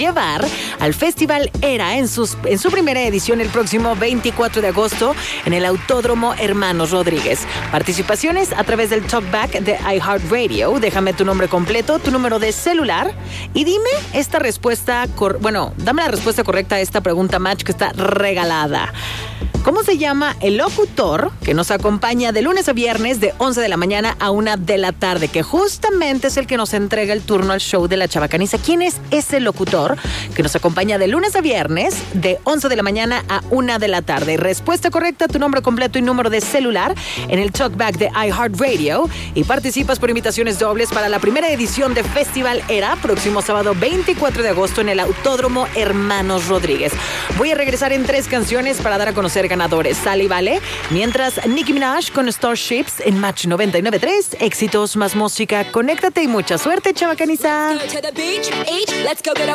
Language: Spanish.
llevar al Festival Era en su primera edición el próximo 24 de agosto en el Autódromo Hermanos Rodríguez. Participaciones a través del Talkback de iHeartRadio. Déjame tu nombre completo, tu número de celular y dime esta respuesta, dame la respuesta correcta a esta pregunta match que está regalada. ¿Cómo se llama el locutor que nos acompaña de lunes a viernes de 11 de la mañana a 1 de la tarde? Que justamente es el que nos entrega el turno al show de La Chabacaniza. ¿Quién es ese locutor que nos acompaña de lunes a viernes de 11 de la mañana a 1 de la tarde? Respuesta correcta, tu nombre completo y número de celular en el Talkback de iHeartRadio y participas por invitaciones dobles para la primera edición de Festival Era, próximo sábado 24 de agosto en el Autódromo Hermanos Rodríguez. Voy a regresar en 3 canciones para dar a conocer ganadores. Sale y vale. Mientras Nicki Minaj con Starships en Match 99.3. Éxitos más música. Conéctate y mucha suerte, Chabacaniza.